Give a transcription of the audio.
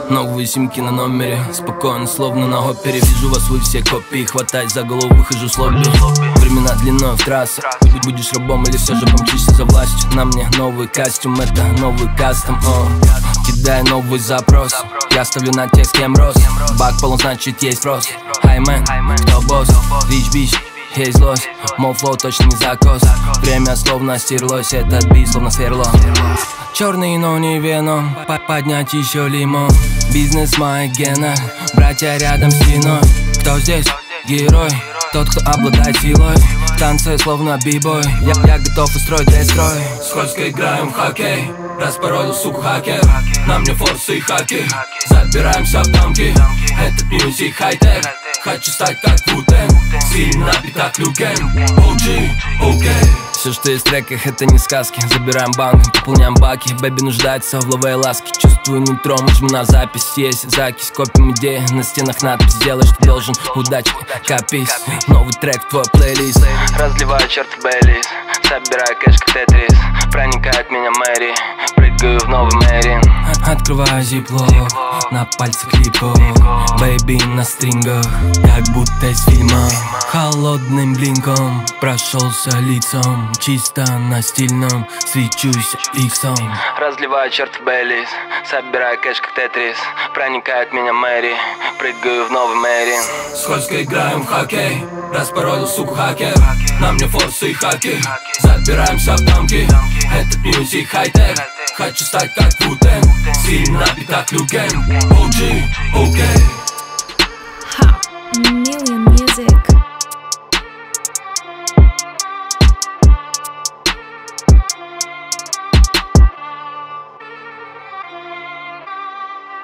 Новые симки на номере, спокойно, словно на опере. Вижу вас, вы все копии, хватай за голову, выхожу с лобби. Времена длиной в трассе, будешь рабом или все же помчишься за властью. На мне новый костюм, это новый кастом. Кидаю новый запрос, я ставлю на тех, с кем рос. Бак полон, значит есть рост. Хаймен, кто босс? Рич бич, есть злость. Мой флоу точно не закос. Время словно стерлось, этот бит словно сверло. Черный, но не веном, поднять еще лимон. Бизнес в моих генах, братья рядом с стеной. Кто здесь? Герой, тот, кто обладает силой. В танце словно бибой, я готов устроить дэстрой. Скользко играем в хоккей, распорол, сука, хакер. На мне форсы и хаки, забираемся в дамки. Это мьюзик хай-тек, хочу стать как Ву-Тэнг. Сильно напит как Люкен, OG, окей. Все, что есть в треках, это не сказки. Забираем банк, пополняем баки. Бэби нуждается в ловой ласке. Чувствую нутром, жму на запись. Есть закись, копим идеи. На стенах надпись, делай, что должен. Удачи, копись. Новый трек в твой плейлист. Разливаю черт в Бейлис, собираю кэш как Тетрис. Проникает меня Мэри, прыгаю в новый Мэрин. Открываю зиплок, на пальцах липко. Бэйби на стрингах, как будто из фильма. Холодным блинком прошелся лицом. Чисто на стильном, свечусь иксом. Разливаю черт в Бейлис, собираю кэш как Тетрис. Проникает меня Мэри, прыгаю в новый Мэрин. Скользко играем в хоккей, распорол, сука, хакер. На мне форсы и хаки, забираемся в дамки. Это мьюзик хай-тек, хочу стать как Ву-Тэнг. Сильно напит как Люкен, OG, окей. Million Music.